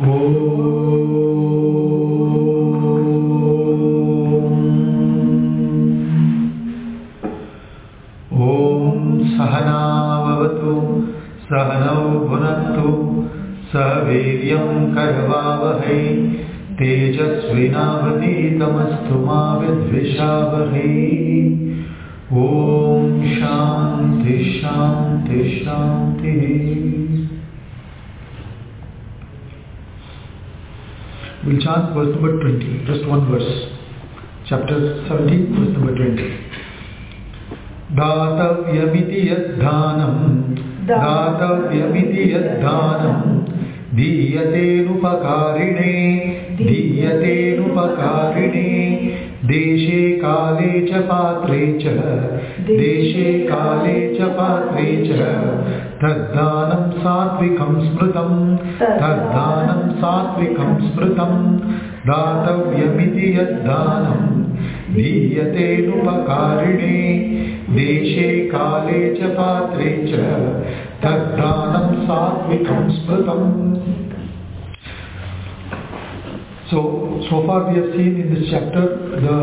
सहनावतु सहनौ भुनक्तु सह वीर्यं करवावहै तेजस्विनावधीतमस्तु मा विद्विषावहै। ॐ शान्ति शान्ति शान्तिः। We'll chant verse number 20, just one verse. Chapter 17, verse number 20. दातव्यमिति यद्दानं दातव्यमिति यद्दानं दीयतेनुपकारिणे दीयतेनुपकारिणे देशे काले च पात्रे च देशे काले च पात्रे च तद्दानं सात्विकं स्मृतं तद्दानं सात्विकं स्मृतं दातव्यमिति यद्दानं दीयतेनुपकारिणे देशे काले च पात्रे च तद्दानं सात्विकं स्मृतं. So far we have seen in this chapter the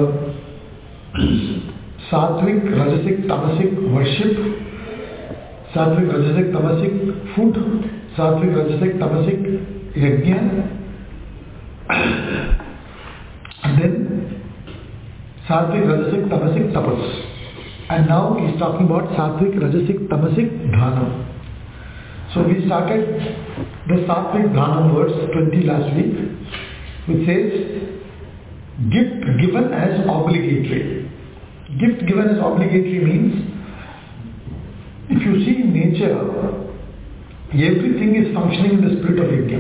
sattvic, rajasic, tamasic worship, sattvic, rajasic, tamasic food, sattvic, rajasic, tamasic yajna, and then sattvic, rajasic, tamasic tapas. And now he is talking about sattvic, rajasic, tamasic dhana. So we started the sattvic dhana verse 20 last week, which says gift given as obligatory. Gift given as obligatory means if you see in nature, everything is functioning in the spirit of yajna.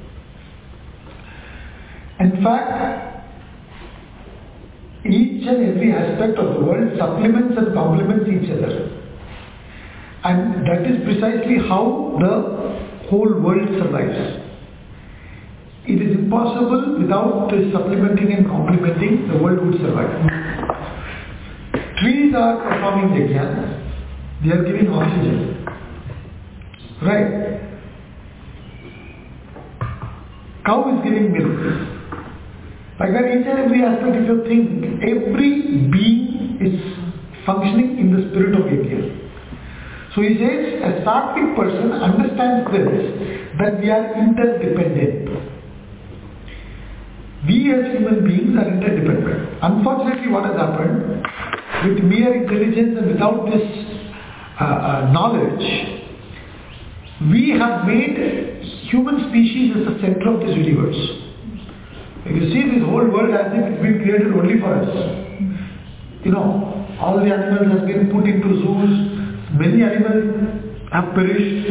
In fact, each and every aspect of the world supplements and complements each other. And that is precisely how the whole world survives. It is impossible without supplementing and complementing, the world would survive. Trees are performing yajna, they are giving oxygen. Right? Cow is giving milk. Like that, each and every aspect, if you think, every being is functioning in the spirit of yajna. So he says, a sattvic person understands this, that we are interdependent. We as human beings are interdependent. Unfortunately, what has happened, with mere intelligence and without this knowledge, we have made human species as the center of this universe. You see this whole world as if it's been created only for us. You know, all the animals have been put into zoos. Many animals have perished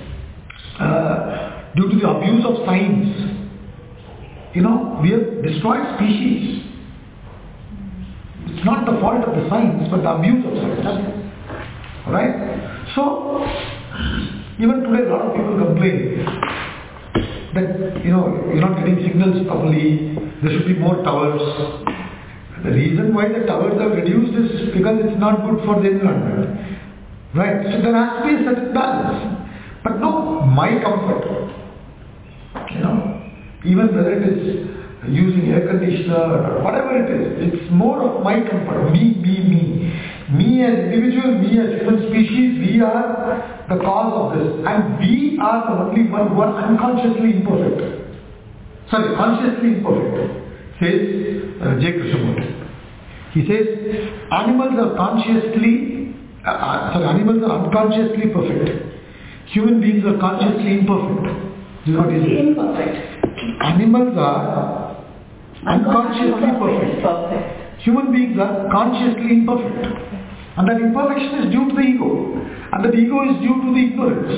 due to the abuse of science. You know, we have destroyed species. It's not the fault of the science, but the abuse of science. Alright? So, even today a lot of people complain that, you know, you're not getting signals properly, there should be more towers. The reason why the towers are reduced is because it's not good for the environment. Right? So there has to be a certain balance. But no, my comfort. You know, even whether it is using air conditioner or whatever it is, it's more of my comfort. Me. Me as individual, me as human species, we are the cause of this. And we are the only one who are unconsciously imperfect. Sorry, consciously imperfect, says J. Krishnamurti. He says, animals are animals are unconsciously perfect. Human beings are consciously imperfect. This is what he says. Imperfect. Animals are unconsciously perfect. Human beings are consciously imperfect. And that imperfection is due to the ego. And that ego is due to the ignorance.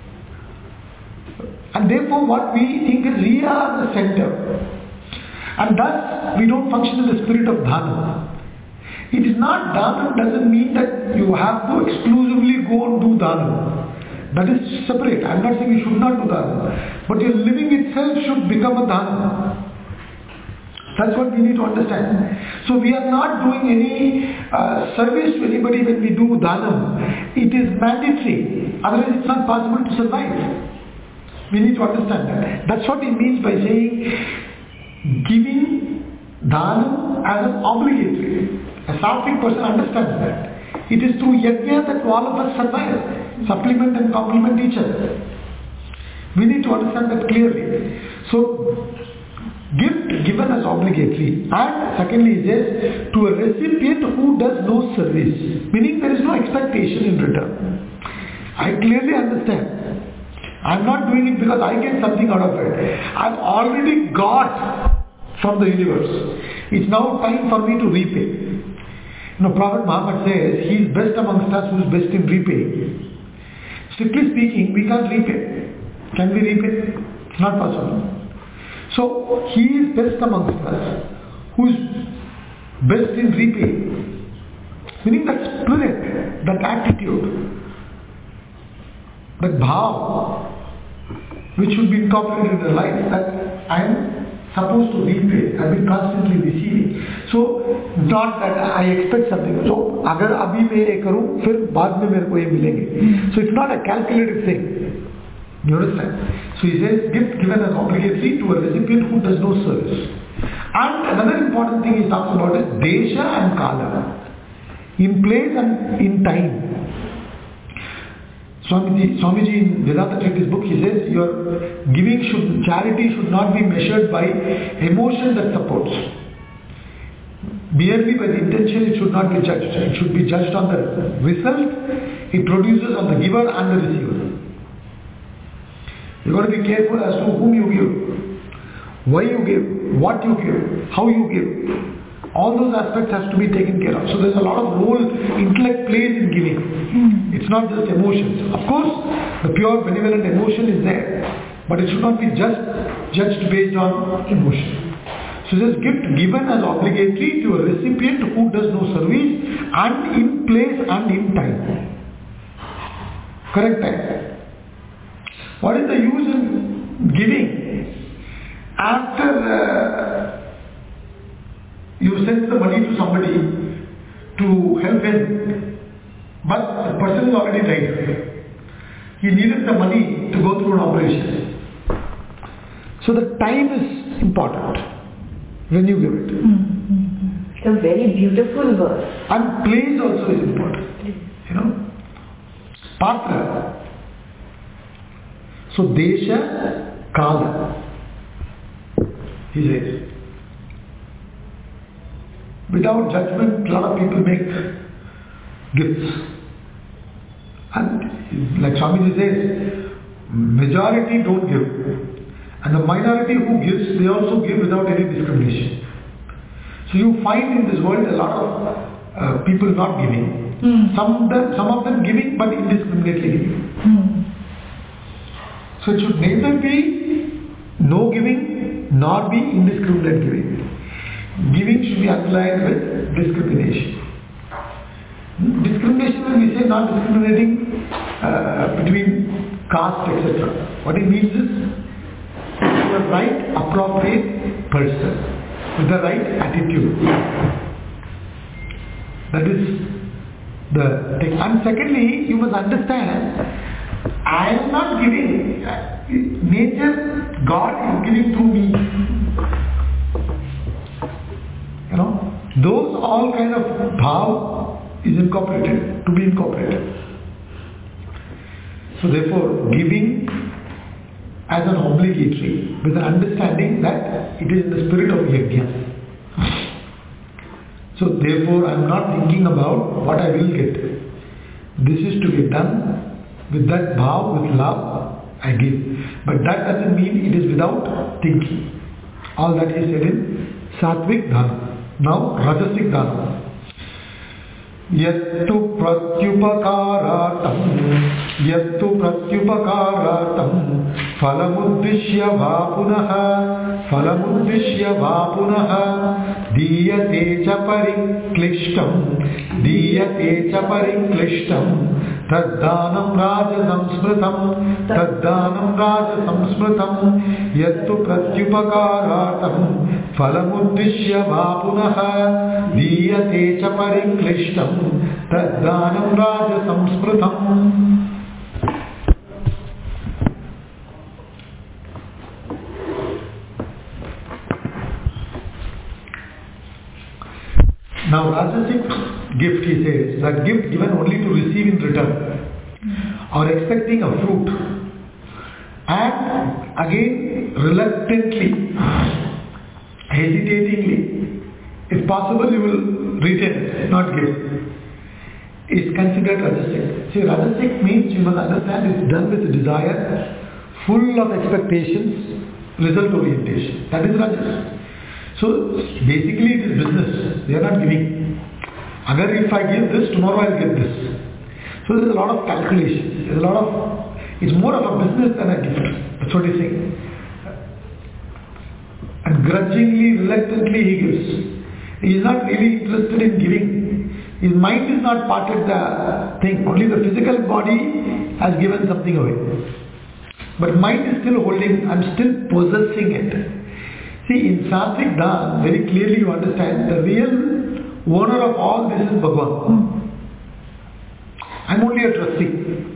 And therefore what we think is we are the center. And thus we don't function in the spirit of dhanam. It is not dhanam doesn't mean that you have to exclusively go and do dhanam. That is separate. I am not saying you should not do dhanam. But your living itself should become a dhanam. That's what we need to understand. So we are not doing any service to anybody when we do dhanam. It is mandatory. Otherwise it's not possible to survive. We need to understand that. That's what he means by saying giving dhanam as an obligatory. A sattvic person understands that. It is through yajna that all of us survive, supplement and complement each other. We need to understand that clearly. So, gift given as obligatory, and secondly he says to a recipient who does no service, meaning there is no expectation in return. I clearly understand. I'm not doing it because I get something out of it. I've already got from the universe. It's now time for me to repay. Prophet Muhammad says he is best amongst us who is best in repaying. Strictly speaking, we can't repay. Can we repay? It's not possible. So he is best amongst us who is best in repaying. Meaning that spirit, that attitude, that bhav, which should be incorporated in the life, that I am supposed to repay, I have been constantly receiving. So, not that I expect something. So, agar abhi मैं ये करूँ, फिर बाद में मेरे को ये मिलेंगे. So, it's not a calculated thing. You understand? So, he says, gift given as obligatory to a recipient who does no service. And another important thing he talks about is desha and kala. In place and in time. Swamiji in Vedanta Treatise book, he says your charity should not be measured by emotion that supports. Merely by the intention, it should not be judged. It should be judged on the result it produces on the giver and the receiver. You've got to be careful as to whom you give, why you give, what you give, how you give. All those aspects has to be taken care of. So there's a lot of role intellect plays in giving. It's not just emotions. Of course, the pure benevolent emotion is there, but it should not be just judged based on emotion. So this gift given as obligatory to a recipient who does no service and in place and in time. Correct time. What is the use in giving after you send the money to somebody to help him, but the person is already died. He needed the money to go through an operation. So the time is important when you give it. Mm-hmm. It's a very beautiful verse. And place also is important. Patra. So desha, kala. He says. Without judgment, a lot of people make gifts. And like Swamiji says, majority don't give. And the minority who gives, they also give without any discrimination. So you find in this world a lot of people not giving. Some of them giving but indiscriminately giving. So it should neither be no giving nor be indiscriminate giving. Giving should be underlined with discrimination. Discrimination, when we say not discriminating between caste, etc. What it means is the right appropriate person with the right attitude. That is the thing. And secondly, you must understand, I am not giving. Nature, God is giving through me. Those all kind of bhav is incorporated, to be incorporated. So therefore, giving as an obligatory with an understanding that it is in the spirit of yajna. So therefore, I am not thinking about what I will get. This is to be done with that bhav, with love, I give. But that doesn't mean it is without thinking. All that is said in Sattvic Dhanam. Now, Rajasic Dhanam. Yattu pratyupakaratam falamuddishya vapunaha diyate cha pariklishtam Taddanam raja samsmritam yattu pratyupakaratam falamuddishya vapunaha diyate cha pariklishtam taddanam raja samsmritam. Now Rajasic gift, he says, that gift given only to receive in return, or expecting a fruit, and again reluctantly, hesitatingly, if possible you will retain it, not give, is considered Rajasic. See, Rajasic means, you must understand, it's done with desire, full of expectations, result orientation. That is Rajas. So basically it is business. They are not giving. Agar if I give this, tomorrow I will get this. So there is a lot of calculation. There is a lot of, it's more of a business than a gift. That's what he's saying. And grudgingly, reluctantly he gives. He is not really interested in giving. His mind is not part of the thing. Only the physical body has given something away. But mind is still holding, I'm still possessing it. See, in Sattvic Dhan, very clearly you understand, the real owner of all this is Bhagavan. I'm only a trustee.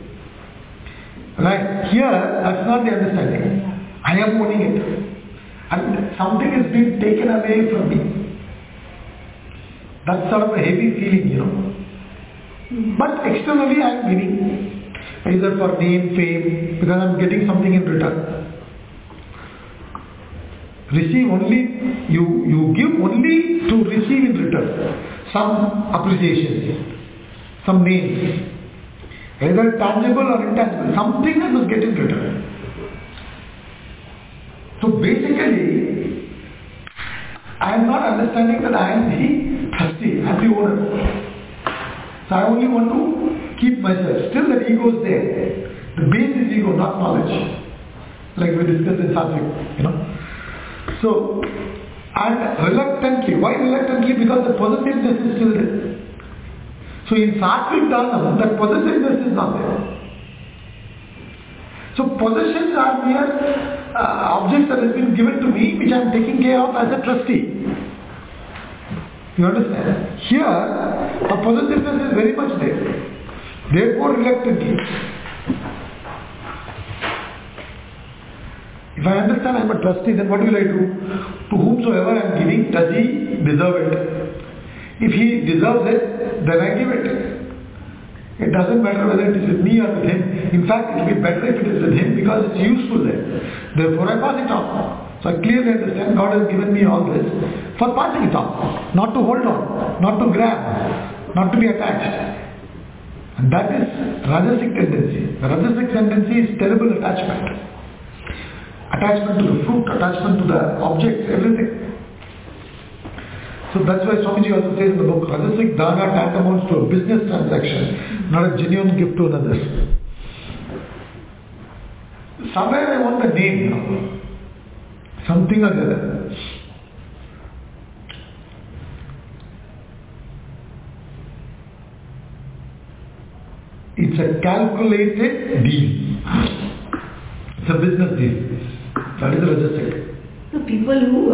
Right? Here, that's not the understanding. I am owning it. And something is being taken away from me. That's sort of a heavy feeling, you know. But externally I am giving. Either for name, fame, because I am getting something in return. Receive only, you give only to receive in return. Some appreciation, some names. Either tangible or intangible. Something I must get in return. So basically, I am not understanding that I am the trustee, I am the owner. So I only want to keep myself. Still that ego is there. The base is ego, not knowledge. Like we discussed in Sattvic, you know. So, and reluctantly. Why reluctantly? Because the possessiveness is still there. So in Sattvic Dhanam, that possessiveness is not there. So possessions are mere objects that has been given to me, which I am taking care of as a trustee. You understand? Here, a possessiveness is very much there. Therefore, reluctantly. If I understand I am a trustee, then what will I do? To whomsoever I am giving, does he deserve it? If he deserves it, then I give it. It doesn't matter whether it is with me or with him. In fact, it will be better if it is with him because it's useful there. Therefore, I pass it on. So I clearly understand God has given me all this for passing it on. Not to hold on, not to grab, not to be attached. And that is Rajasic tendency. The Rajasic tendency is terrible attachment. Attachment to the fruit, attachment to the object, everything. So that's why Swamiji also says in the book, Rajasic Dana tantamounts to a business transaction, not a genuine gift to another. Somewhere I want the name, you know. Something or the other. It's a calculated deal. It's a business deal. That is Rajasic. So people who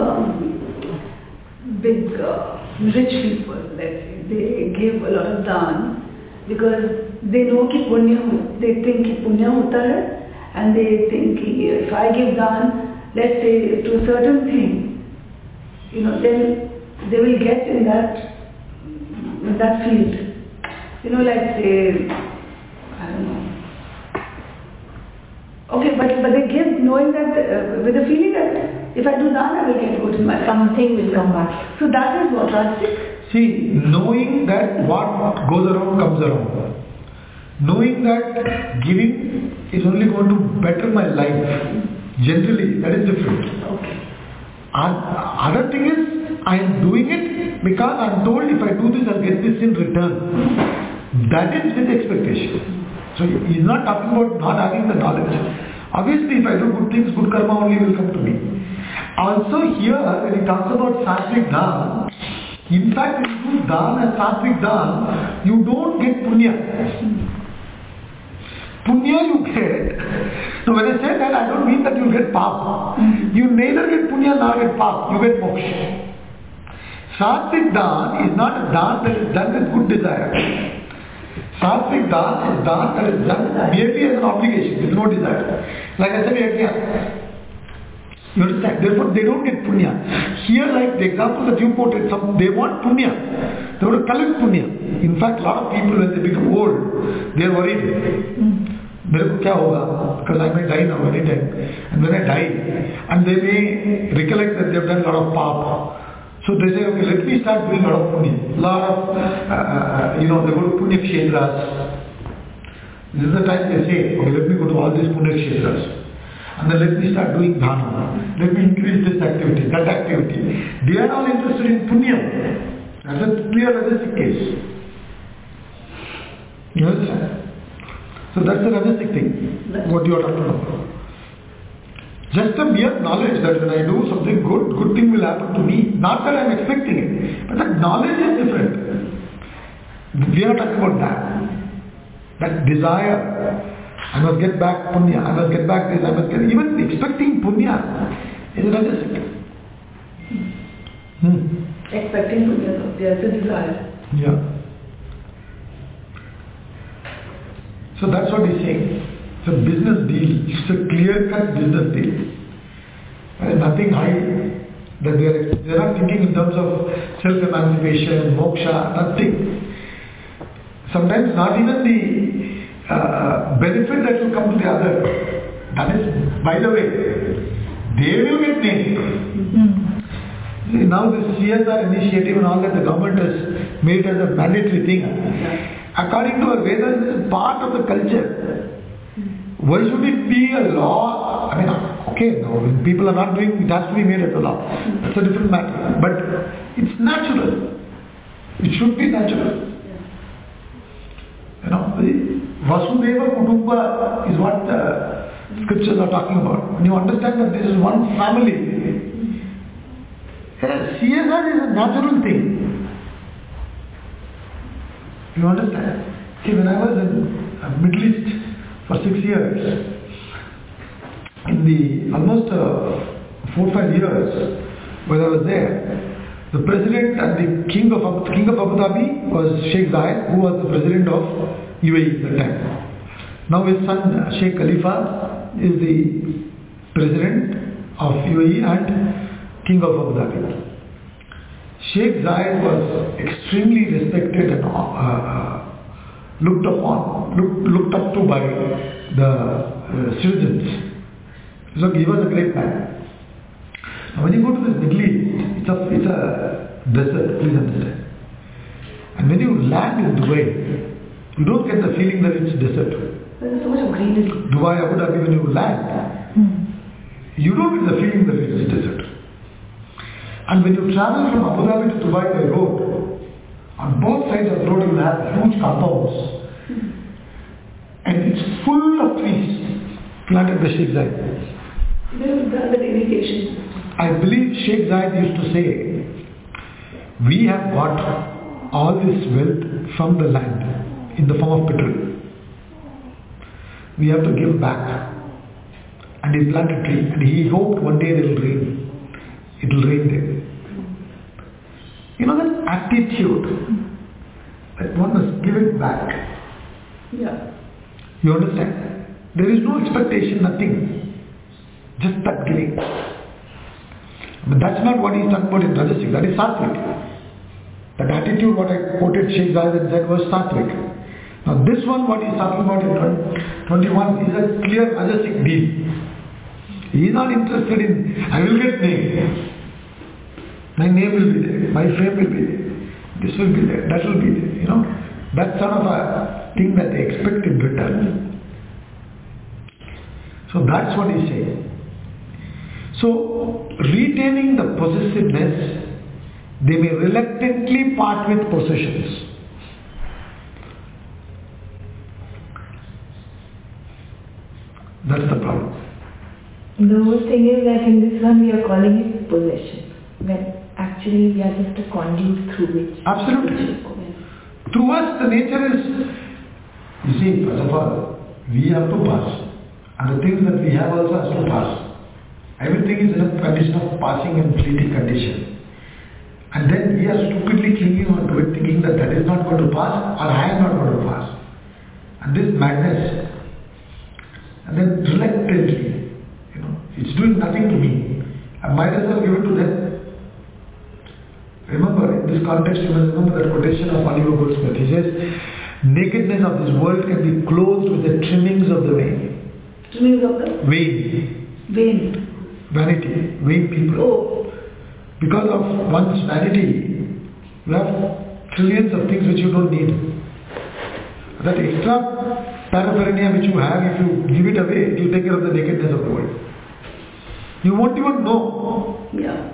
big rich people, let's say, they give a lot of dhan because they know ki punya, they think ki punya hota hai, and they think ki if I give dhan, let's say to a certain thing, you know, then they will get in that field. You know, like say, I don't know. Okay, but they give knowing that, with the feeling that if I do dhan, I will get good in my life. Something will come back. So that is what Rajasic. See, knowing that what goes around comes around. Knowing that giving is only going to better my life. Generally, that is different. Okay. And other thing is, I am doing it because I am told if I do this, I will get this in return. That is with expectation. So he is not talking about not having the knowledge. Obviously, if I do good things, good karma only will come to me. Also here, when he talks about Sattvic Dhan, in fact, when you do Dhan and Sattvic Dhan, you don't get punya. Punya you get. So when I say that, I don't mean that you get pap. You neither get punya nor get pap. You get moksha. Sattvic Dhan is not a dhan that is done with good desire. Sattvic Dhan is dhan that is done merely as an obligation, with no desire. Like I said, yajna. You understand? Therefore, they don't get punya. Here, like the example that you quoted, they want punya. They want to collect punya. In fact, a lot of people, when they become old, they are worried. मेरे को क्या होगा? Because I may die now anytime. And when I die, and they may recollect that they have done a lot of pap. So they say, okay, let me start doing a lot of punya. Lot of, they go to punya kshetras. This is the time they say, okay, let me go to all these punya kshetras. And then let me start doing dhana. Let me increase this activity, that activity. They are all interested in punya. That's a clear rajasic case. You understand? So that's the rajasic thing, what you are talking about. Just a mere knowledge that when I do something good thing will happen to me. Not that I am expecting it, but that knowledge is different. We are talking about that. That desire. I must get back punya, I must get back this, I must get... Even expecting punya is rajasic. Expecting punya, there's a desire. Yeah. So that's what he's saying. It's a business deal. It's a clear-cut business deal. There is nothing high that they're not thinking in terms of self-emancipation, moksha, nothing. Sometimes not even the benefit that will come to the other. That is, by the way, they will get named. See, now this CSR initiative and all that the government has made as a mandatory thing. According to our Vedas, this is part of the culture. Why should it be a law? I mean, okay, now when people are not doing, it has to be made as a law. That's a different matter. But it's natural. It should be natural. Vasudeva Kutumba is what the scriptures are talking about. When you understand that this is one family, CSR is a natural thing. You understand? See, when I was in Middle East for 6 years, in the almost 4 or 5 years when I was there, the president and the king of Abu Dhabi was Sheikh Zayed, who was the president of UAE at that time. Now his son Sheikh Khalifa is the president of UAE and king of Abu Dhabi. Sheikh Zayed was extremely respected and looked up to by the citizens. So he was a great man. Now when you go to this Middle East, it's a desert, please understand. And when you land in Dubai, you don't get the feeling that it's desert. There's so much of greenery. Dubai, Abu Dhabi, when you land, you don't get the feeling that it's desert. And when you travel from Abu Dhabi to Dubai by road, on both sides of the road you will have huge compounds. And it's full of trees planted by Sheikh Zayed. The irrigation. I believe Sheikh Zayed used to say, we have got all this wealth from the land in the form of petrol. We have to give back. And he planted a tree and he hoped one day it will rain. It will rain there. You know that attitude that one must give it back. Yeah. You understand? There is no expectation, nothing. Just that giving. But that's not what he's talking about in Rajasic. That is Sattvic. That attitude, what I quoted Sheikh Zayed said was Sattvic. Now this one, what he's talking about in 21 is a clear Rajasic deal. He is not interested in, I will get named. My name will be there, my fame will be there, this will be there, that will be there, you know. That's sort of a thing that they expect in return. So that's what he's saying. So, retaining the possessiveness, they may reluctantly part with possessions. That's the problem. The whole thing is that in this one we are calling it possession, when actually we are just a conduit through which. Absolutely. Through us the nature is, you see, first of all, we have to pass. And the things that we have also has to pass. Everything is in a condition of passing and fleeting condition. And then we are stupidly clinging on to it, thinking that that is not going to pass or I am not going to pass. And this madness, and then reluctantly, it's doing nothing to me. I might as well give it to them. Remember, in this context, you must remember that quotation of Oliver Goldsmith. He says, nakedness of this world can be clothed with the trimmings of the vein. Trimmings of the? Vain. Vain. Vanity. Vain people. Oh. Because of one's vanity, you have trillions of things which you don't need. That extra paraphernalia which you have, if you give it away, it will take care of the nakedness of the world. You won't even know. Yeah.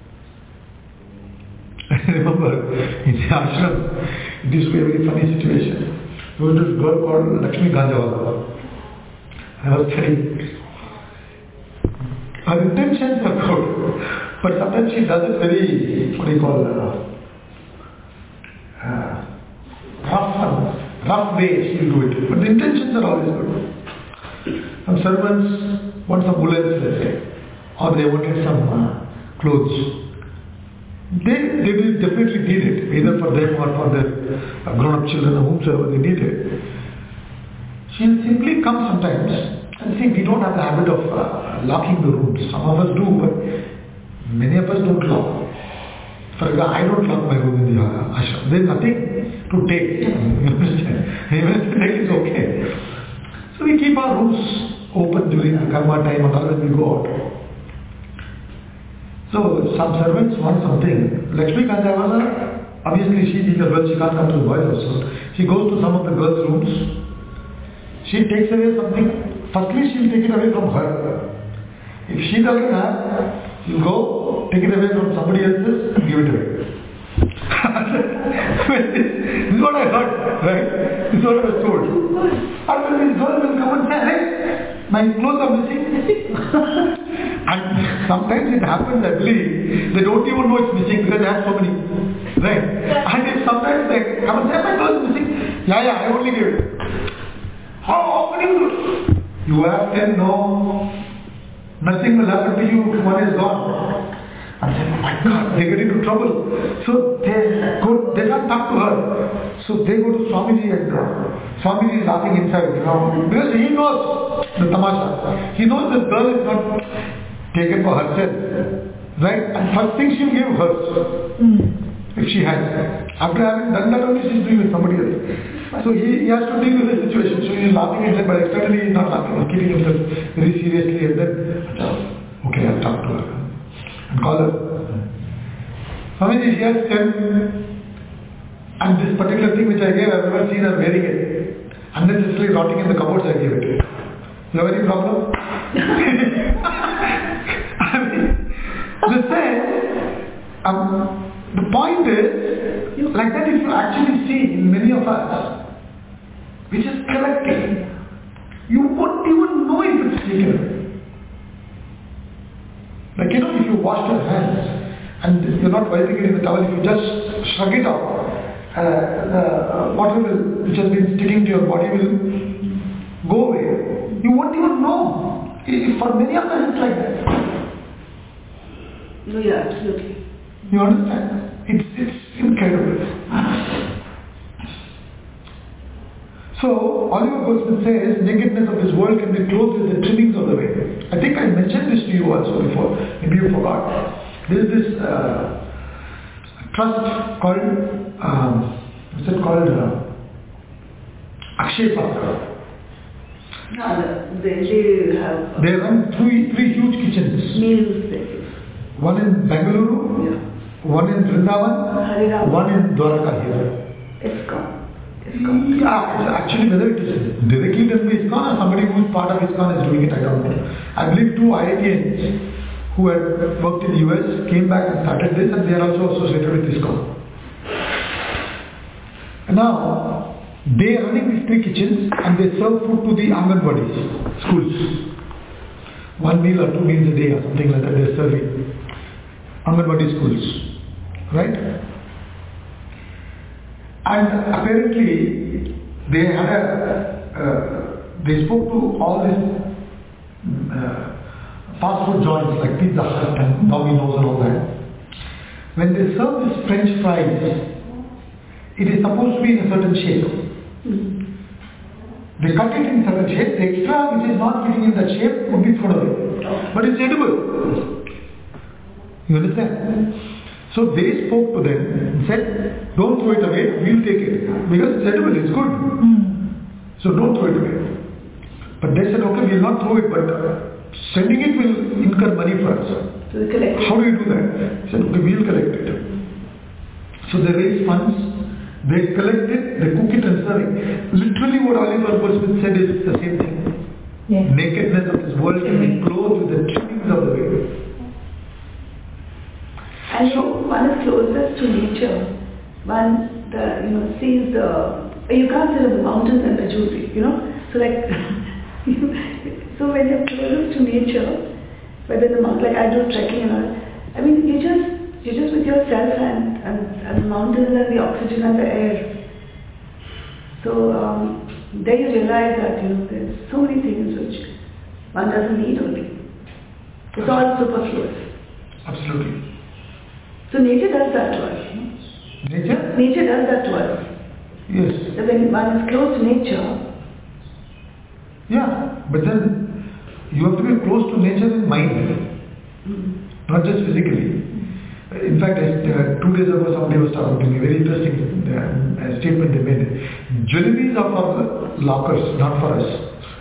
Remember, in the ashram, it used to be a very funny situation. There was this girl called Lakshmi Ganjawala. I was studying. Her intentions are good, but sometimes she does it very, what do you call, rough way she'll do it. But the intentions are always good. Some servants want some woolens, let's say, or they wanted some clothes. They will definitely need it, either for them or for their grown-up children or whomsoever they need it. She'll simply come sometimes and see, we don't have the habit of locking the rooms. Some of us do, but many of us don't lock. For example, I don't lock my room in the ashram. There's nothing to take. You understand? Even if take is okay. So we keep our rooms open during the karma time and otherwise we go out. So some servants want something. Lakshmi Ganjawala, obviously she being a girl, she can't come to the boys also. She goes to some of the girls' rooms. She takes away something. Firstly, she'll take it away from her. If she doesn't have, she'll go, take it away from somebody else's and give it away. This is what I heard, right? This is what I was told. And when these girls will come and say, hey, my clothes are missing. And sometimes it happens, I believe, they don't even know it's missing because they have so many. Right? And if sometimes they come and say, my clothes is missing. Yeah, I only gave it. How often you do it? You have 10, no. Nothing will happen to you if one is gone. And say, oh my God, they get into trouble. So they can't talk to her. So they go to Swamiji and Swamiji is laughing inside, because he knows the tamasha. He knows this girl is not taken for herself. Right? And first thing she'll give hers. If she has. After having done that only she's doing with somebody else. So he has to deal with the situation. So he's laughing inside, but externally he's not laughing. He's keeping himself very seriously and then, okay, I'll talk to her. And call her. Swamiji, she has 10. And this particular thing which I gave, I've never seen her wearing it. Unnecessarily rotting in the cupboards, I gave it. You have any problem? I mean, the point is, like that if you actually see in many of us, which is collecting, you won't even know if it's taken away. Like, if you wash your hands and you're not wiping it in the towel, if you just shrug it off, the water which has been sticking to your body will go away. You won't even know. For many of us it's like that. No, yeah, absolutely. You understand? It's incredible. So, Oliver Goldsmith says, nakedness of this world can be clothed with the trimmings of the veil. I think I mentioned this to you also before. Maybe you forgot. There is this trust called, what's it called? Akshay Patra. They have... They run three huge kitchens. Meals. One in Bengaluru, one in Vrindavan, one in Dwaraka here. ISKCON. Yeah, actually whether it is directly done by ISKCON or somebody who is part of ISKCON is doing it, I don't know. I believe 2 IITians who had worked in the US came back and started this, and they are also associated with ISKCON. Now, they are running these 3 kitchens and they serve food to the Anganwadis, schools. 1 meal or 2 meals a day or something like that they are serving. Anganwadi schools. Right? And apparently they had they spoke to all these fast food joints like Pizza Hut and Domino's and all that. When they serve this French fries, it is supposed to be in a certain shape. They cut it in certain shape. The extra which is not fitting in that shape would be thrown away. But but it's edible. You understand? So they spoke to them and said, don't throw it away, we'll take it. Because it's edible, it's good. So don't throw it away. But they said, okay, we'll not throw it, but sending it will incur money for us. So we collect it. How do you do that? They said, okay, we'll collect it. So they raised funds, they collect it, they cook it and serve it. Literally what Oliver Goldsmith said is the same thing. Yes. Nakedness of this world can be clothed with the trimmings of the way. And one is closest to nature. One sees you can't sit on the mountains and the jewelry, So like so when you're closest to nature, whether in the mountain, like I do trekking and all, I mean you just with yourself and the mountains and the oxygen and the air. So there you realize that there's so many things which one doesn't need only. It's all superfluous. Absolutely. So nature does that to us. Nature? Nature does that to us. Yes. So when one is close to nature. Yeah, but then you have to be close to nature in mind, not just physically. In fact, 2 days ago somebody was talking to me, very interesting statement they made. Jewelries are for the lockers, not for us.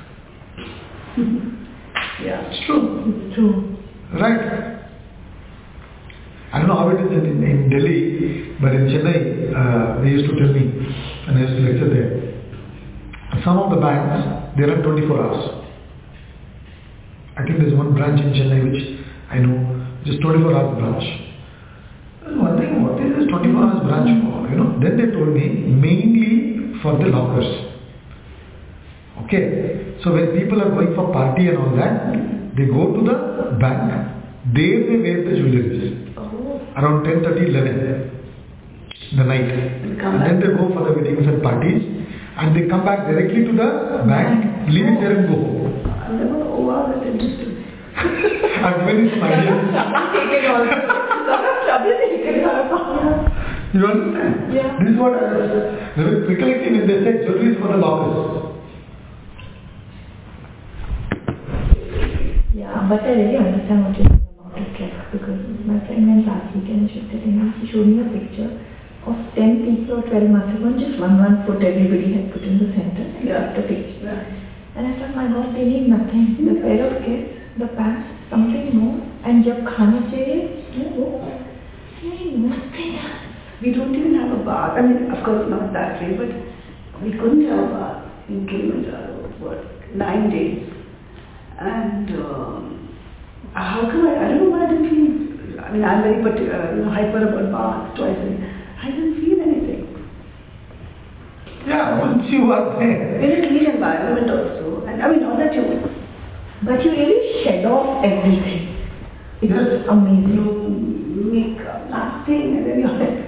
Yeah. It's true. It's true. Right. I don't know how it is in Delhi, but in Chennai, they used to tell me, and I used to lecture there, some of the banks, they run 24 hours. I think there's one branch in Chennai which I know, just 24 hours branch. One thing, what is this 24 hours branch for? Then they told me, mainly for the lockers. Okay, so when people are going for party and all that, they go to the bank, there they wear the jewelry. Around 10:30, 11 in the night. And then they go for the weddings and parties, and they come back directly to the bank, leave it there and go home. Oh wow, that's interesting. I've given you some ideas. You understand? Yeah. This is what I was recollecting when they said jewelry is for the lockers. Yeah, but I really understand what you're saying about the trek, because my friend went last weekend and shifted and he showed me a picture of 10 people or 12 Mathurans, just one foot everybody had put in the center and Yeah. the picture. Yeah. And I thought, my God, they need nothing. The pair of kids, the pants, something more, and jab khana chahiye, they need nothing else. We don't even have a bath. I mean, of course not that way, but we couldn't have a bath in Kilimanjaro for 9 days. And how come I don't know why I didn't feel, I mean, I'm very particular, hyper about baths twice a day. I didn't feel anything. Yeah, once you are there. Very clean environment also. And I mean, not that you, But you really shed off everything. It was Yes. amazing. you make nothing and then you're like,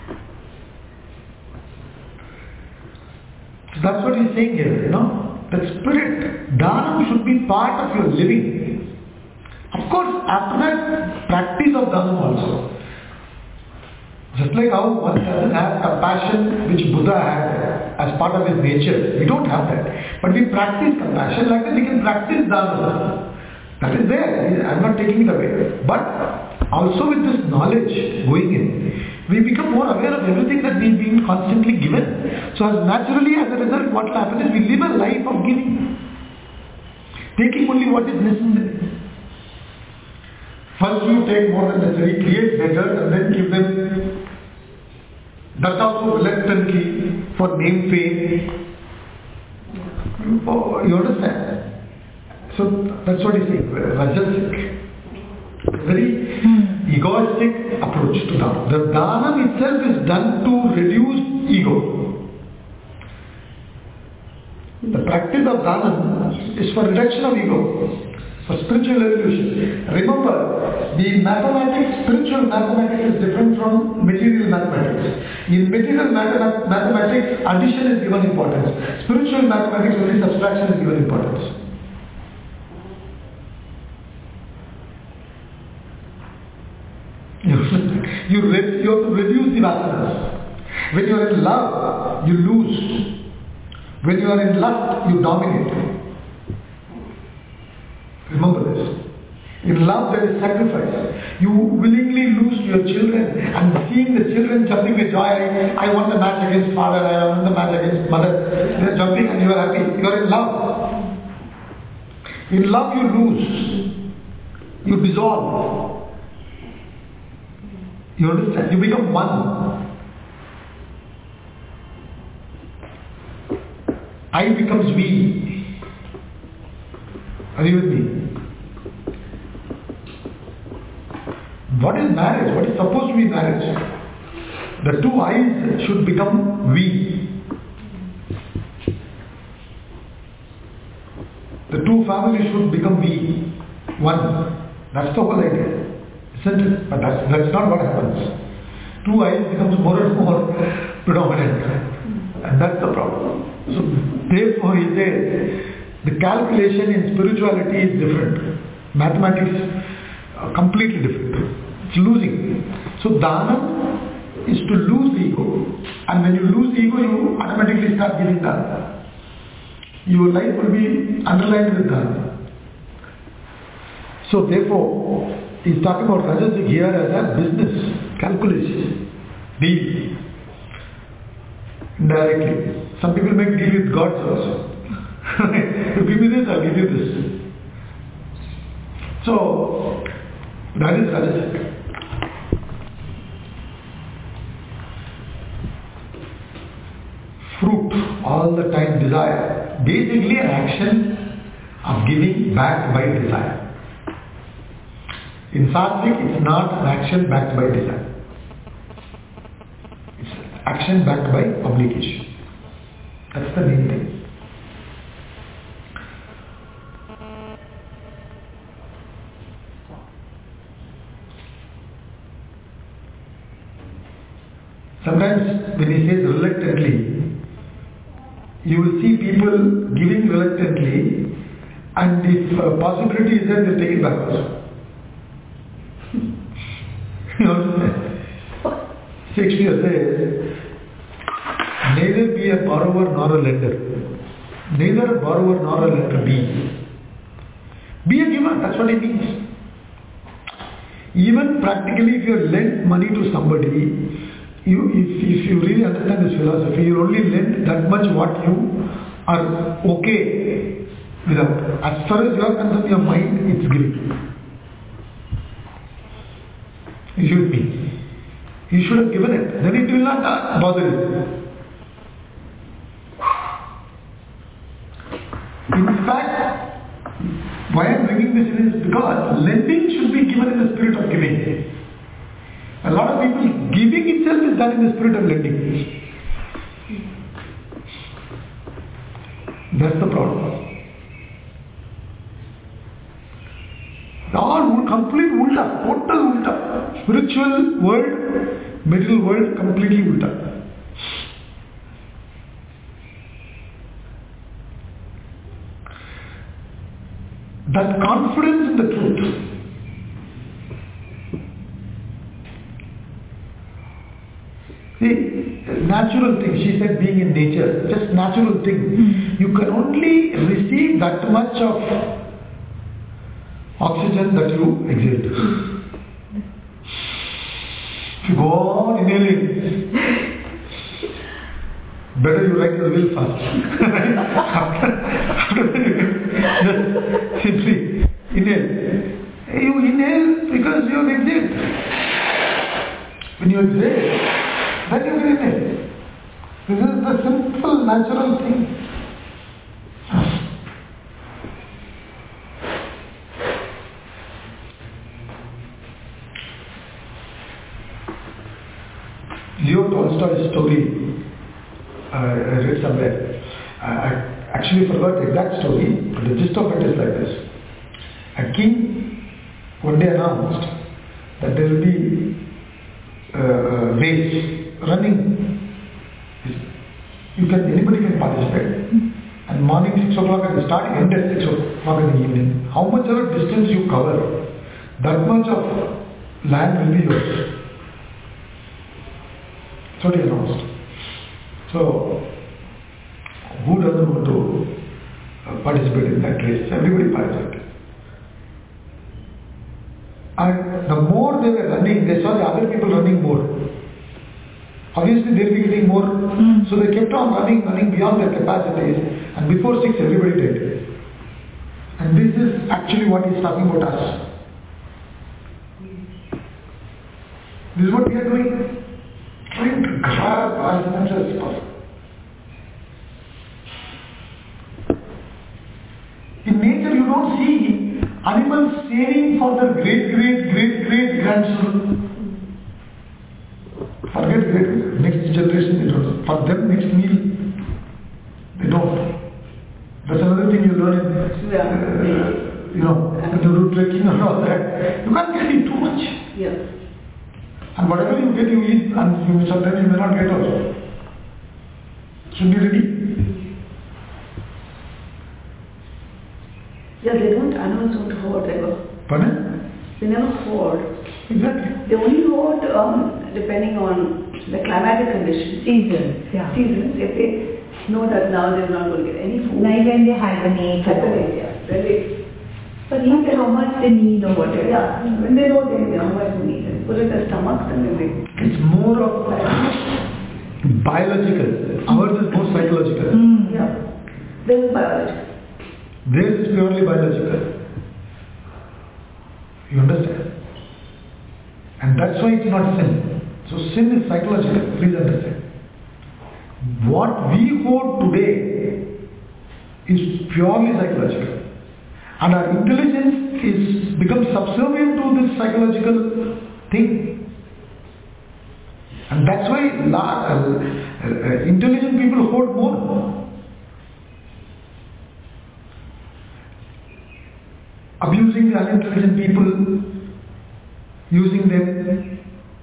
That's what he's saying here, That spirit, dhanam should be part of your living. Of course, after that, practice of dhanam also. Just like how one doesn't have compassion which Buddha had as part of his nature. We don't have that. But we practice compassion, like that we can practice dhanam. That is there. I'm not taking it away. But also with this knowledge going in, we become more aware of everything that we've been constantly given. So as naturally, as a result, what will happen is we live a life of giving. Taking only what is necessary. First you take more than necessary, create beggars and then give them. That also reluctantly for name fame. Oh, you understand? So that's what he's saying, Rajasic. Very egoistic approach to dhanam. The dhanam itself is done to reduce ego. The practice of dhanam is for reduction of ego, for spiritual evolution. Remember, the mathematics, spiritual mathematics is different from material mathematics. In material mathematics, addition is given importance. Spiritual mathematics, only subtraction is given importance. You have to reduce the vasanas. When you are in love, you lose. When you are in lust, you dominate. Remember this. In love there is sacrifice. You willingly lose your children, and seeing the children jumping with joy, I won the match against father, I won the match against mother. They are jumping and you are happy. You are in love. In love you lose. You dissolve. You understand? You become one. I becomes we. Are you with me? What is marriage? What is supposed to be marriage? The two I's should become we. The two families should become we. One. That's the whole idea. Isn't it? But that's not what happens. Two I's becomes more and more predominant. And that's the problem. So therefore he says, the calculation in spirituality is different. Mathematics are completely different. It's losing. So dhanam is to lose the ego. And when you lose the ego, you automatically start giving dhanam. Your life will be underlined with dhanam. So therefore, he's talking about Rajasic here as a business, calculation, deal. Indirectly. Some people make deal with gods also. You give me this, I'll give you this. So, that is Rajasic. Fruit, all the time desire. Basically an action of giving backed by desire. In Sattvic, it's not an action backed by desire. It's action backed by obligation. That's the main thing. Sometimes when he says reluctantly, you will see people giving reluctantly, and if a possibility is there, they'll take it back also. You know, Shakespeare says, neither be a borrower nor a lender. Neither a borrower nor a lender be. Be a giver, that's what it means. Even practically, if you lend money to somebody, if you really understand this philosophy, you only lend that much what you are okay without. As far as you are concerned, your mind, it's giving. You should be. You should have given it. Then it will not bother you. In fact, why I am bringing this in is because lending should be given in the spirit of giving. A lot of people, giving itself is done in the spirit of lending. That's the problem. All complete ulta, total ulta. Spiritual world, material world, completely ulta. That confidence in the truth. See, natural thing, she said being in nature, just natural thing. You can only receive that much of oxygen that you exhale. If you go on inhaling, better you write your will fast. After just simply inhale. You inhale because you have exhaled. When you exhale, then you can inhale. This is the simple natural thing. Leo Tolstoy's story, I read somewhere. I actually forgot the exact story, but the gist of it is like this. A king one day announced that there will be a race running. Anybody can participate. And morning 6 o'clock at the start, end at 6 o'clock in the evening. How much ever distance you cover, that much of land will be yours. That's what he announced. So, who doesn't want to participate in that race? Everybody participates. And the more they were running, they saw the other people running more. Obviously they'll be getting more. So they kept on running beyond their capacities, and before 6 everybody did. And this is actually what he's talking about us. This is what we are doing. Trying to grab as much as possible. In nature you don't see animals saving for their great grandchildren. Forget next generation, they don't. For them, next meal, they don't. That's another thing you learn in, when you do trekking and all that. You can't get too much. Yeah. And whatever you get, you eat, and sometimes you may not get also. Should be ready. Yeah, animals don't hoard ever. Pardon? They never hoard. Exactly. They only hoard depending on the climatic conditions. Seasons, yeah. Seasons. If they know that now they're not going to get any food. Like when they hibernate. Yeah. Really. But not how much they need or whatever. Yeah. When they know how much they need, they put it in their stomachs and then they... It's more of biological. Ours is more psychological. Yeah. This is biological. Theirs is purely biological. You understand? And that's why it's not sin. So sin is psychological. Please understand. What we hold today is purely psychological. And our intelligence is become subservient to this psychological thing. And that's why intelligent people hold more. Abusing the unintelligent people, using them.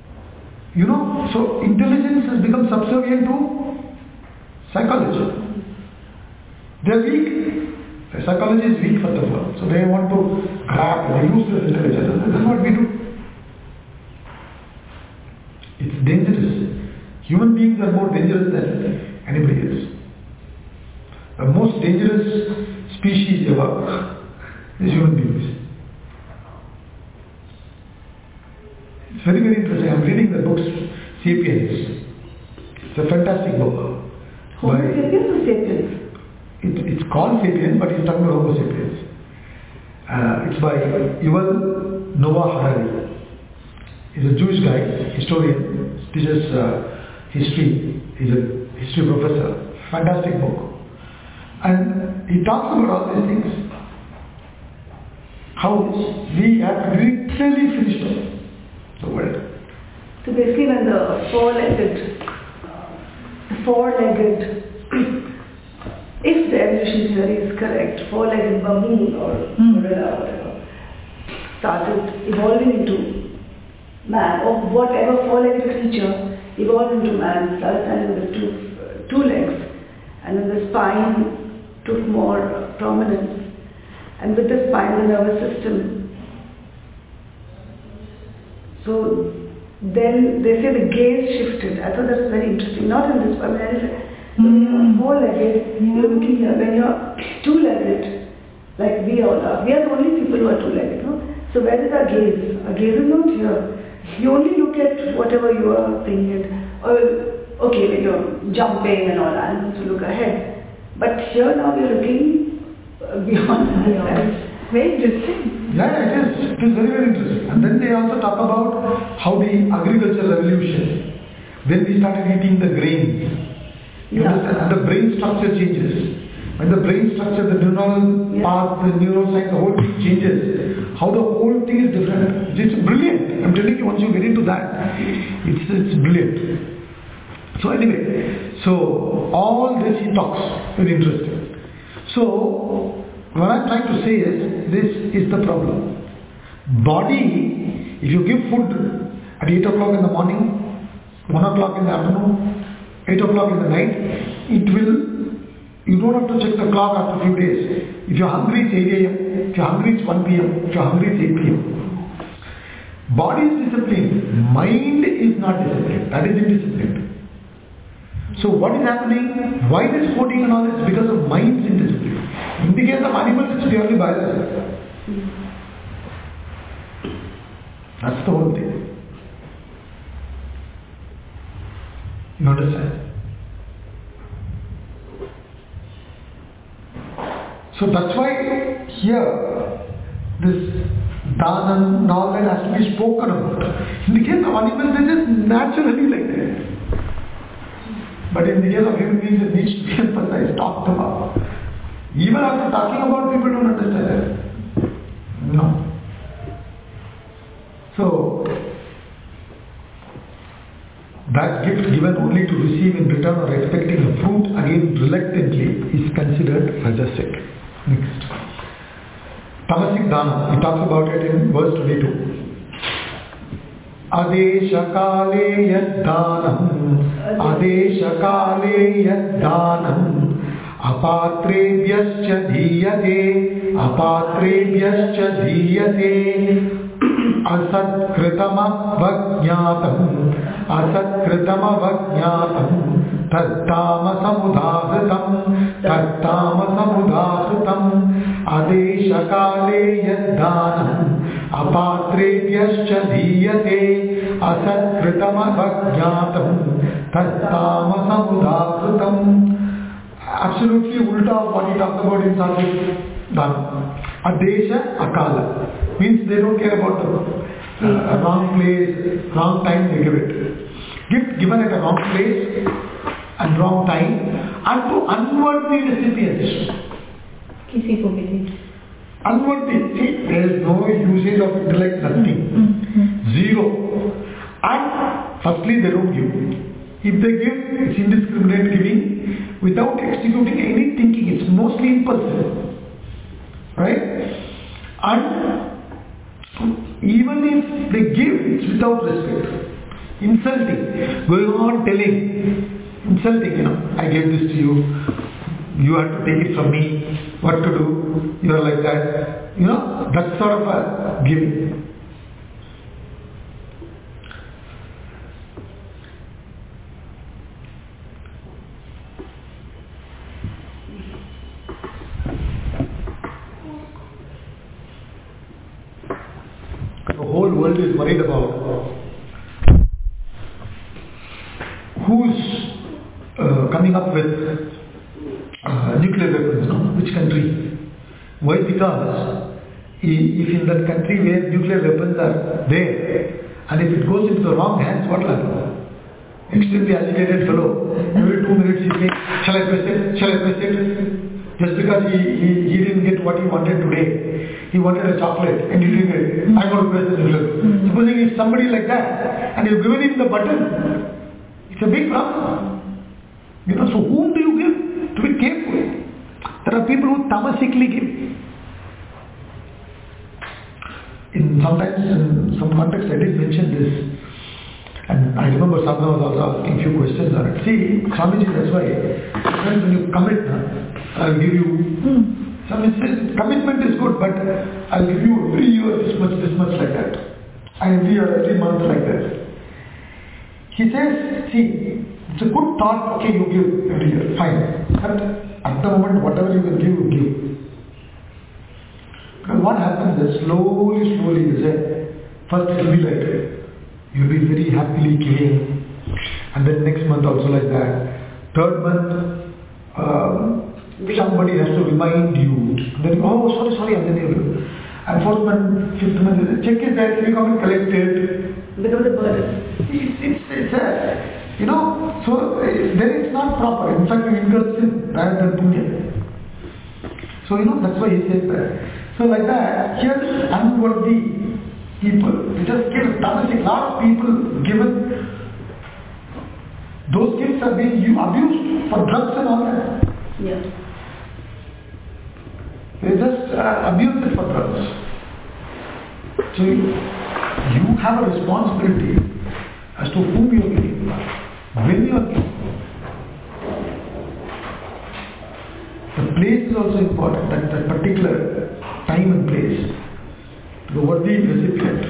So intelligence has become subservient to psychology. They are weak. The psychology is weak first of all. So they want to grab, they use this intelligence. This is what we do. It's dangerous. Human beings are more dangerous than anybody else. The most dangerous species ever is human beings. It's very, very interesting. I'm reading the book Sapiens. It's a fantastic book. Homo sapiens or sapiens? It's called Sapiens, but he's talking about Homo sapiens. It's by Yuval Noah Harari. He's a Jewish guy, historian, teaches history. He's a history professor. Fantastic book. And he talks about all these things. How we have literally finished off the world. So basically when the four-legged, if the evolution theory is correct, four-legged baboon or gorilla or whatever, started evolving into man, or whatever four-legged creature evolved into man, started standing with two legs, and then the spine took more prominence. And with the spine, the nervous system. So then they say the gaze shifted. I thought that was very interesting. Not in this, I mean, when you're four-legged, you're looking here. When you're two-legged, like we all are, we are the only people who are two-legged. No? So where is our gaze? Our gaze is not here. You only look at whatever you are thinking. Or, okay, when you're jumping and all that, you look ahead. But here now we're looking beyond ourselves. Very interesting. Yeah, it is. It is very, very interesting. And then they also talk about how the agricultural revolution, when we started eating the grains, you understand, and the brain structure changes. When the brain structure, the neural path, the neuroscience, the whole thing changes. How the whole thing is different. It's brilliant. I'm telling you, once you get into that, it's brilliant. So anyway, so all this he talks, very interesting. So what I'm trying to say is, this is the problem. Body, if you give food at 8 o'clock in the morning, 1 o'clock in the afternoon, 8 o'clock in the night, you don't have to check the clock after a few days. If you're hungry, it's 8 a.m. If you're hungry, it's 1 p.m. If you're hungry, it's 8 p.m. Body is disciplined. Mind is not disciplined. That is indisciplined. So what is happening? Why this hoarding and all this? Because of mind's indiscipline. In the case of animals, it's purely biological. That's the whole thing. You understand? So that's why here this dhanam and all that has to be spoken about. In the case of animals, they just naturally like that. But in the case of human beings, it needs to be emphasized, talked about. Even after talking about, people don't understand it. No. So, that gift given only to receive in return or expecting a fruit again reluctantly is considered rajasic. Next. Tamasic dana, he talks about it in verse 22. Adeshakale yaddanam apatrebhyascha dhiyate asatkrtamavajñātam tattamasamudhāhritam adeshakale yaddanam apatrebhyascha dhiyate asatkrtamavajñātam tattamasamudhāhritam. Absolutely ulta of what he talked about in Satvik Dhanam. Adesha Akala means they don't care about the wrong place, wrong time they give it. Gift given at a wrong place and wrong time and to unworthy recipients. किसी को भी नहीं. Unworthy. See, there is no usage of intellect, nothing. Zero. And firstly, they don't give. If they give, it's indiscriminate giving without executing any thinking. It's mostly impulsive. Right? And even if they give, it's without respect. Insulting. Going on telling. Insulting, I gave this to you. You have to take it from me. What to do? You are like that. That sort of a giving. The whole world is worried about who's coming up with nuclear weapons, which country? Why? Because if in that country where nuclear weapons are there, and if it goes into the wrong hands, what will happen? Extremely agitated fellow, every 2 minutes he says, shall I press it? Shall I press it? Just because he didn't get what he wanted today. He wanted a chocolate and he didn't get it. I'm going to press the nuclear. Supposing if somebody like that and you've given him the button, it's a big problem. So whom do you give? To be careful. There are people who tamasically give. Sometimes in some context I did mention this. And I remember Sadhana was also asking a few questions on it. See, Swamiji, that's why sometimes when you commit, I'll give you. Swamiji says commitment is good, but I'll give you every year this much like that. And every year, every month like that. He says, see, it's a good thought, okay, you give every year, fine. But at the moment, whatever you can give, you give. Because what happens is, slowly, you say, first it will be like, you'll be very happily giving. And then next month also like that. Third month, somebody has to remind you. And then, oh, sorry, and then you will. And fourth month, fifth month, check is that, you come and collect it. Becomes a burden. It's so then it's not proper. In fact, you incur sin rather than punya. So that's why he says that. So like that, here unworthy people, they just give tamasic. A lot of people given those gifts are being abused for drugs and all that. Yeah. They just abuse it for drugs. So you have a responsibility as to whom you are giving, when you are giving. The place is also important, that particular time and place, the worthy recipient.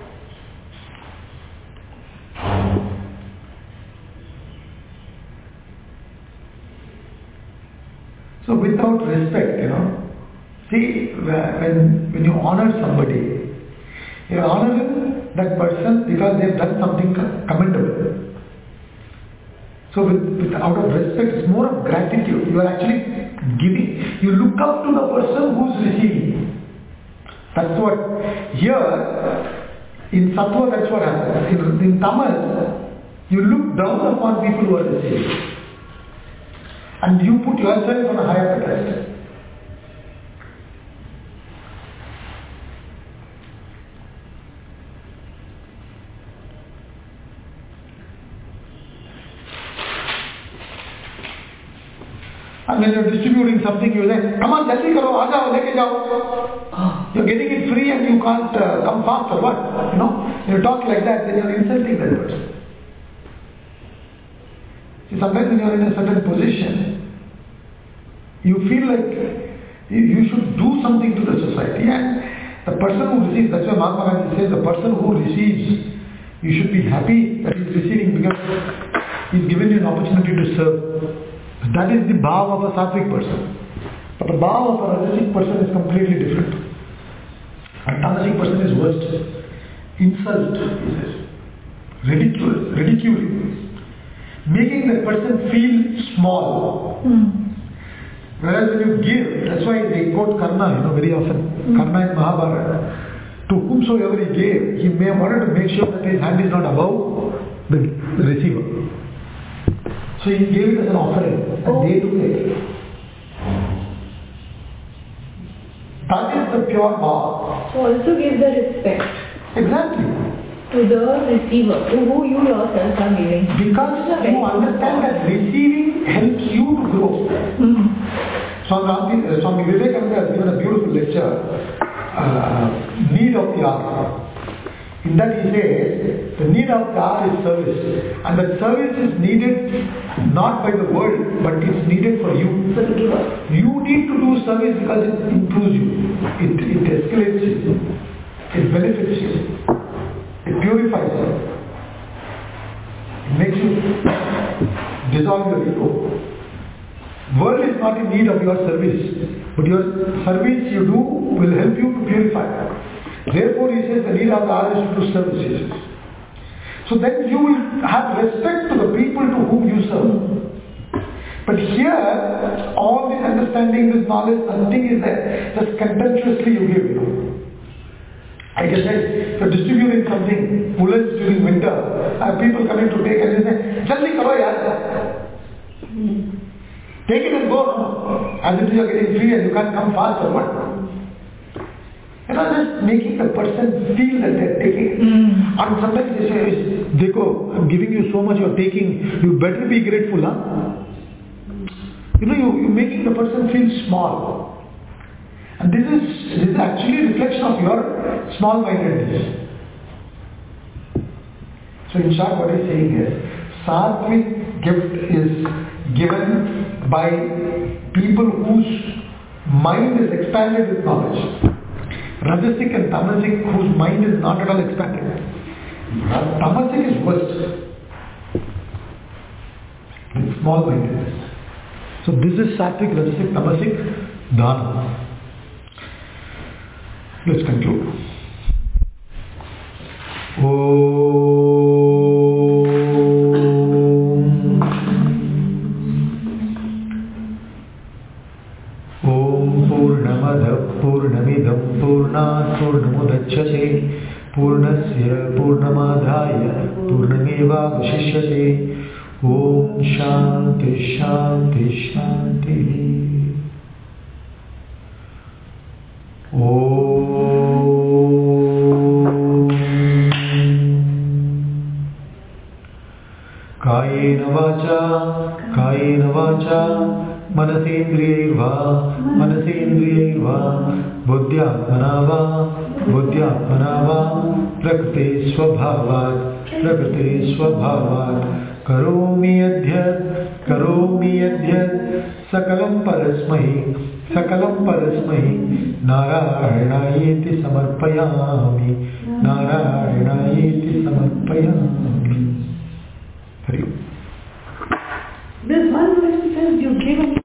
So without respect, see, when you honor somebody, you honor him that person because they've done something commendable. So out of respect, it's more of gratitude. You are actually giving. You look up to the person who's receiving. That's what, here, in Sattva, that's what happens. In Tamas, you look down upon people who are receiving. And you put yourself on a higher pedestal. And when you're distributing something, you say, come on, jaldi karo, aa jao, leke jao. You're getting it free and you can't come fast or what? You talk like that, then you're insulting that person. See, sometimes when you're in a certain position, you feel like you should do something to the society, and the person who receives, that's why Mahatma Gandhi says, the person who receives, you should be happy that he's receiving because he's given you an opportunity to serve. That is the bhav of a sattvic person. But the bhav of a rajasic person is completely different. A tamasic person is worst. Insult, he says. Ridiculing. Making that person feel small. Whereas when you give, that's why they quote Karna, very often. Karna in Mahabharata. To whomsoever he gave, he may have wanted to make sure that his hand is not above the receiver. So he gave it as an offering, and they took it. That is the pure bhav. So also give the respect. Exactly. To the receiver, to who you yourself are giving. Because you understand that receiving helps you to grow. Swami Vivekananda has given a beautiful lecture, Need of the Hour. In that he says, the need of the hour is service. And that service is needed not by the world, but it's needed for you. You need to do service because it improves you. It escalates you. It benefits you. It purifies you. It makes you dissolve your ego. World is not in need of your service, but your service you do will help you to purify. Therefore, he says the need of the hour is to do services. So then you will have respect to the people to whom you serve. But here, all this understanding, this knowledge, nothing is there. Just contemptuously you give. I can say, if you're distributing something, woolens during winter, people coming to take and they say, Jaldi karo yaar. Take it and go. As if you are getting free and you can't come fast or what. Just making the person feel that they're taking it. And sometimes they say, Dekho, I'm giving you so much you're taking, you better be grateful, huh? You're making the person feel small. And this is actually a reflection of your small-mindedness. So in short, what he's saying is, sattvic gift is given by people whose mind is expanded with knowledge. Rajasic and Tamasic whose mind is not at all expanded. Tamasic is worst. It's small-mindedness. So this is Sattvic, Rajasic, Tamasic, Dana. Let's conclude. पूर्णमिदं पूर्णात् पूर्णमुदच्यते पूर्णस्य पूर्णमादाय पूर्णमेवावशिष्यते ॐ शान्ति शान्ति शान्तिः ॐ कायेन वाचा मनसेन्द्रियैर्वा बुद्ध्यात्मना वा प्रकृते स्वभावात् करोमि यद्यत् सकलं परस्मै नारायणायेति समर्पयामि Hरि Om. There's one verse that says you give